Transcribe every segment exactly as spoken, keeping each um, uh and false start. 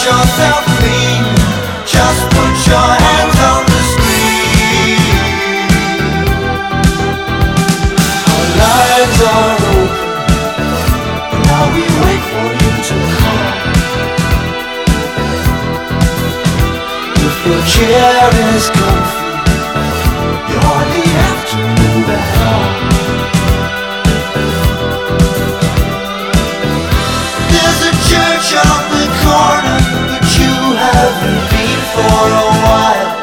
yourself clean. Just put your hands on the screen. Our lives are open, now we wait for you to call. If your chair is comfy, you hardly have to move at all. There's a church on the corner, but you haven't been for a while.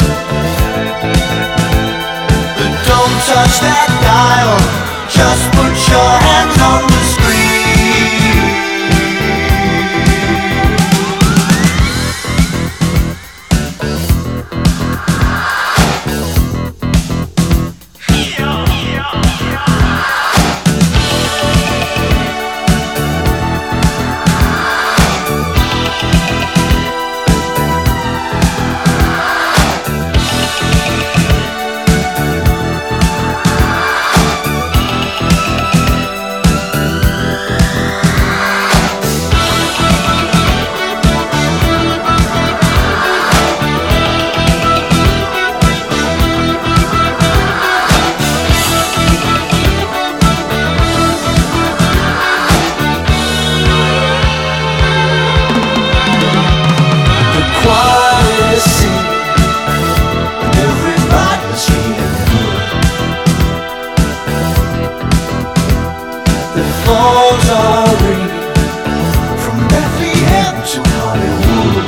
But don't touch that dial, just put your hands on the screen. Phones are ringing from Bethlehem to Hollywood.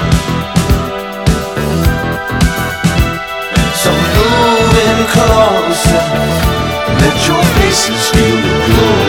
So move in closer, let your faces feel the glow.